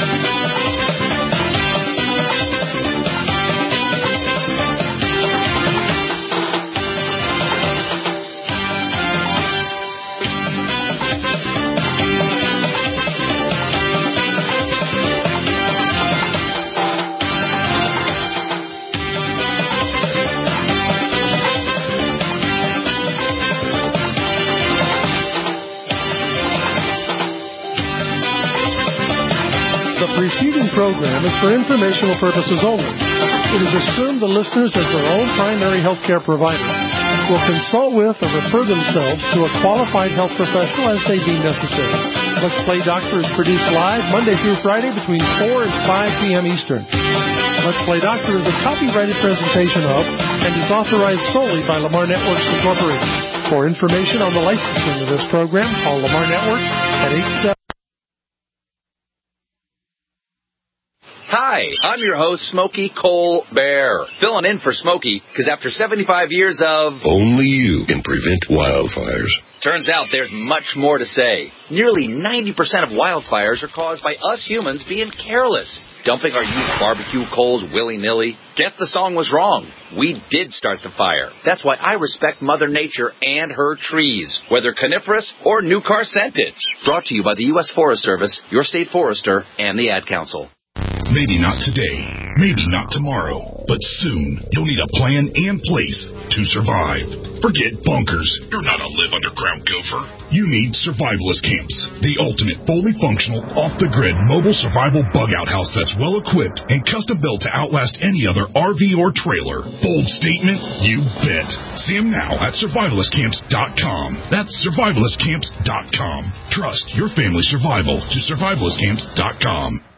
The preceding program is for informational purposes only. It is assumed the listeners, as their own primary health care provider, will consult with or refer themselves to a qualified health professional as they deem necessary. Let's Play Doctor is produced live Monday through Friday between 4 and 5 p.m. Eastern. Let's Play Doctor is a copyrighted presentation of and is authorized solely by Lamar Networks Incorporated. For information on the licensing of this program, call Lamar Networks at 87. Hi, I'm your host, Smokey Colbert, filling in for Smokey, because after 75 years of... Only you can prevent wildfires. Turns out there's much more to say. Nearly 90% of wildfires are caused by us humans being careless, dumping our used barbecue coals willy-nilly. Guess the song was wrong. We did start the fire. That's why I respect Mother Nature and her trees, whether coniferous or new car scented. Brought to you by the U.S. Forest Service, your state forester, and the Ad Council. Maybe not today, maybe not tomorrow, but soon you'll need a plan and place to survive. Forget bunkers. You're not a live underground gopher. You need survivalist camps, the ultimate fully functional, off-the-grid mobile survival bug-out house that's well-equipped and custom-built to outlast any other RV or trailer. Bold statement? You bet. See them now at survivalistcamps.com. That's survivalistcamps.com. Trust your family's survival to survivalistcamps.com.